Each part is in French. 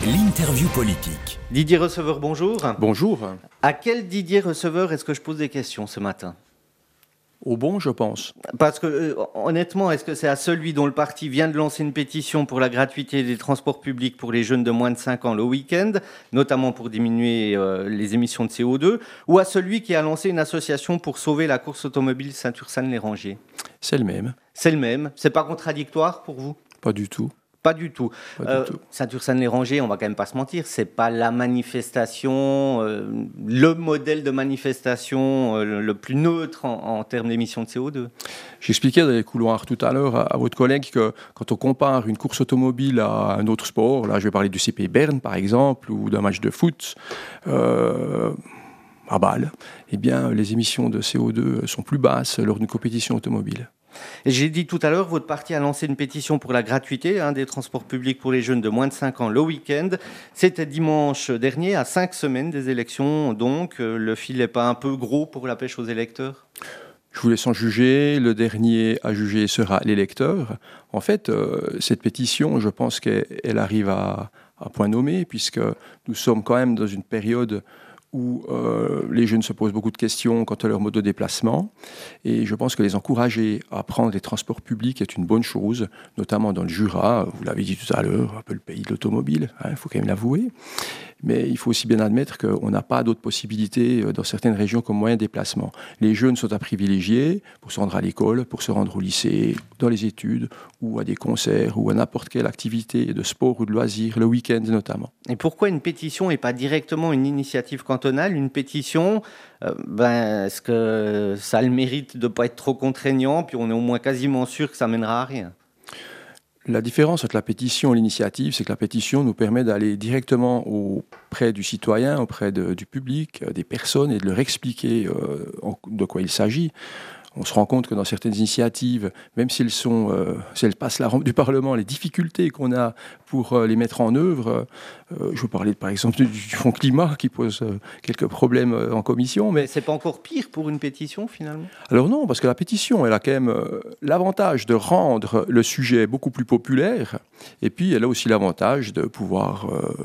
L'interview politique. Didier Receveur, bonjour. Bonjour. À quel Didier Receveur est-ce que je pose des questions ce matin ? Au bon, je pense. Parce que, honnêtement, est-ce que c'est à celui dont le parti vient de lancer une pétition pour la gratuité des transports publics pour les jeunes de moins de 5 ans le week-end, notamment pour diminuer les émissions de CO2, ou à celui qui a lancé une association pour sauver la course automobile Saint-Ursanne-les-Rangers ? C'est le même. C'est le même. C'est pas contradictoire pour vous ? Pas du tout. Pas du tout. Pas du tout. Saint-Ursanne-les-Rangers, on va quand même pas se mentir, c'est pas la manifestation, le modèle de manifestation le plus neutre en termes d'émissions de CO2. J'expliquais dans les couloirs tout à l'heure à votre collègue que quand on compare une course automobile à un autre sport, là je vais parler du CP Berne par exemple, ou d'un match de foot, à Bâle, eh bien les émissions de CO2 sont plus basses lors d'une compétition automobile. J'ai dit tout à l'heure, votre parti a lancé une pétition pour la gratuité des transports publics pour les jeunes de moins de 5 ans le week-end. C'était dimanche dernier, à 5 semaines des élections. Donc, le fil n'est pas un peu gros pour la pêche aux électeurs ? Je vous laisse en juger. Le dernier à juger sera l'électeur. En fait, cette pétition, je pense qu'elle arrive à point nommé, puisque nous sommes quand même dans une période où les jeunes se posent beaucoup de questions quant à leur mode de déplacement. Et je pense que les encourager à prendre les transports publics est une bonne chose, notamment dans le Jura, vous l'avez dit tout à l'heure, un peu le pays de l'automobile, il faut quand même l'avouer. Mais il faut aussi bien admettre qu'on n'a pas d'autres possibilités dans certaines régions comme moyen de déplacement. Les jeunes sont à privilégier pour se rendre à l'école, pour se rendre au lycée, dans les études, ou à des concerts, ou à n'importe quelle activité de sport ou de loisirs, le week-end notamment. Et pourquoi une pétition et pas directement une initiative cantonale ? Une pétition, est-ce que ça a le mérite de ne pas être trop contraignant, puis on est au moins quasiment sûr que ça mènera à rien ? La différence entre la pétition et l'initiative, c'est que la pétition nous permet d'aller directement auprès du citoyen, auprès du public, des personnes, et de leur expliquer de quoi il s'agit. On se rend compte que dans certaines initiatives, même si elles passent la rampe du Parlement, les difficultés qu'on a pour les mettre en œuvre, je veux parler par exemple du Fonds climat qui pose quelques problèmes en commission. Mais c'est pas encore pire pour une pétition finalement ? Alors non, parce que la pétition, elle a quand même l'avantage de rendre le sujet beaucoup plus populaire, et puis elle a aussi l'avantage de pouvoir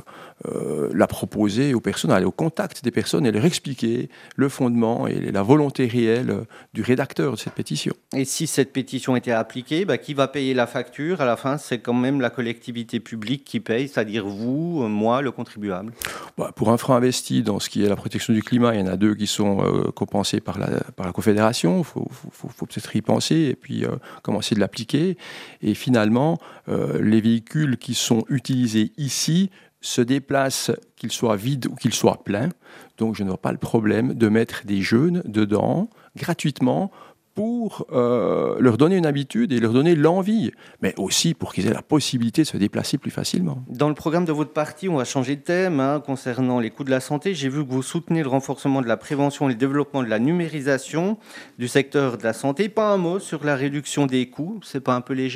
la proposer aux personnes, aller au contact des personnes et leur expliquer le fondement et la volonté réelle du rédacteur de cette pétition. Et si cette pétition était appliquée, qui va payer la facture ? À la fin, c'est quand même la collectivité publique qui paye, c'est-à-dire vous, moi, le contribuable. Pour un franc investi dans ce qui est la protection du climat, il y en a 2 qui sont compensés par la Confédération. Il faut peut-être y penser et puis commencer de l'appliquer. Et finalement, les véhicules qui sont utilisés ici se déplacent, qu'ils soient vides ou qu'ils soient pleins. Donc je ne vois pas le problème de mettre des jeunes dedans gratuitement pour leur donner une habitude et leur donner l'envie, mais aussi pour qu'ils aient la possibilité de se déplacer plus facilement. Dans le programme de votre parti, on va changer de thème concernant les coûts de la santé. J'ai vu que vous soutenez le renforcement de la prévention et le développement de la numérisation du secteur de la santé. Pas un mot sur la réduction des coûts, c'est pas un peu léger ?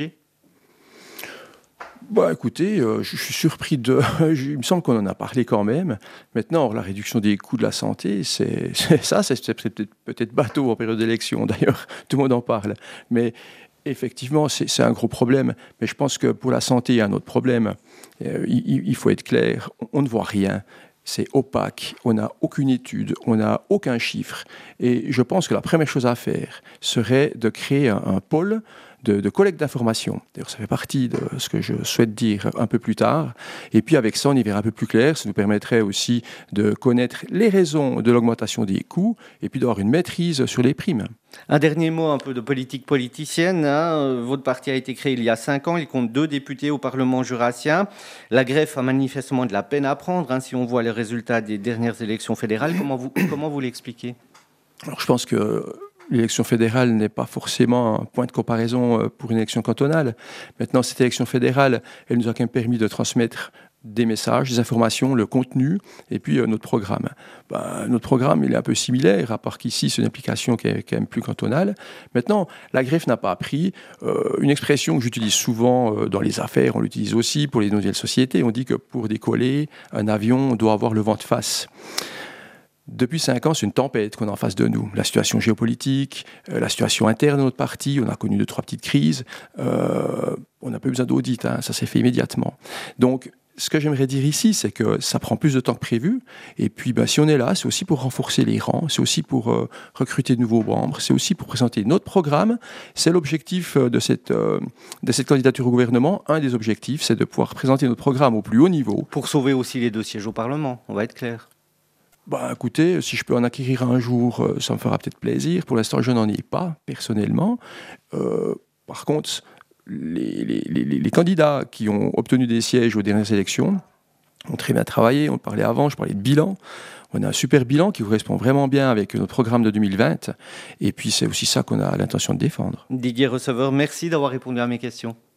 Écoutez, je suis surpris il me semble qu'on en a parlé quand même. Maintenant, la réduction des coûts de la santé, c'est peut-être bateau en période d'élection. D'ailleurs, tout le monde en parle. Mais effectivement, c'est un gros problème. Mais je pense que pour la santé, il y a un autre problème. Il faut être clair, on ne voit rien. C'est opaque, on n'a aucune étude, on n'a aucun chiffre. Et je pense que la première chose à faire serait de créer un pôle de collecte d'informations. D'ailleurs, ça fait partie de ce que je souhaite dire un peu plus tard. Et puis avec ça, on y verra un peu plus clair. Ça nous permettrait aussi de connaître les raisons de l'augmentation des coûts et puis d'avoir une maîtrise sur les primes. Un dernier mot un peu de politique politicienne. Votre parti a été créé il y a 5 ans. Il compte 2 députés au Parlement jurassien. La greffe a manifestement de la peine à prendre si on voit les résultats des dernières élections fédérales. Comment vous l'expliquez ? Alors, je pense que l'élection fédérale n'est pas forcément un point de comparaison pour une élection cantonale. Maintenant, cette élection fédérale, elle nous a quand même permis de transmettre des messages, des informations, le contenu, et puis notre programme. Notre programme, il est un peu similaire, à part qu'ici, c'est une application qui est quand même plus cantonale. Maintenant, la greffe n'a pas appris. Une expression que j'utilise souvent dans les affaires, on l'utilise aussi pour les nouvelles sociétés. On dit que pour décoller, un avion doit avoir le vent de face. Depuis 5 ans, c'est une tempête qu'on a en face de nous. La situation géopolitique, la situation interne de notre parti, on a connu 2-3 petites crises. On n'a pas eu besoin d'audit, ça s'est fait immédiatement. Donc, ce que j'aimerais dire ici, c'est que ça prend plus de temps que prévu. Et puis, si on est là, c'est aussi pour renforcer les rangs, c'est aussi pour recruter de nouveaux membres, c'est aussi pour présenter notre programme. C'est l'objectif de cette candidature au gouvernement. Un des objectifs, c'est de pouvoir présenter notre programme au plus haut niveau. Pour sauver aussi les 2 sièges au Parlement, on va être clair. Écoutez, si je peux en acquérir un jour, ça me fera peut-être plaisir. Pour l'instant, je n'en ai pas, personnellement. Par contre, les candidats qui ont obtenu des sièges aux dernières élections ont très bien travaillé. On parlait avant, je parlais de bilan. On a un super bilan qui correspond vraiment bien avec notre programme de 2020. Et puis, c'est aussi ça qu'on a l'intention de défendre. Didier Receveur, merci d'avoir répondu à mes questions.